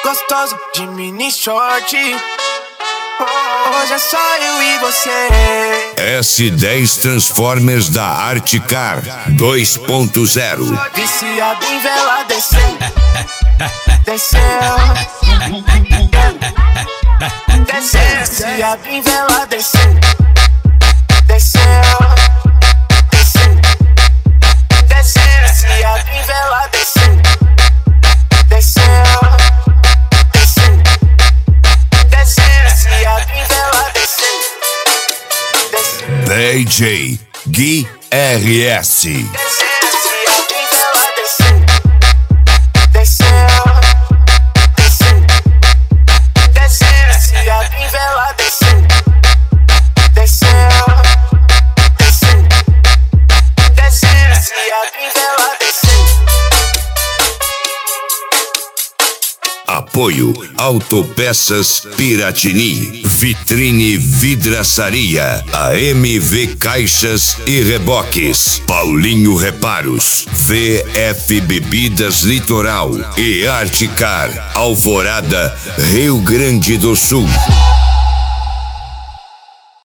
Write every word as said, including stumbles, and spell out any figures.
Gostoso de mini short. Hoje é só eu e você. S dez Transformers da Artecar dois ponto zero. Viciado em vela, desceu. Desceu. Desceu. Viciado em vela, desceu. Desceu. Desceu. Desceu. Viciado em vela, desceu. Desceu. D J Gui R S. Apoio Autopeças Piratini, Vitrine Vidraçaria, A M V Caixas e Reboques, Paulinho Reparos, V F Bebidas Litoral e Artecar, Alvorada, Rio Grande do Sul.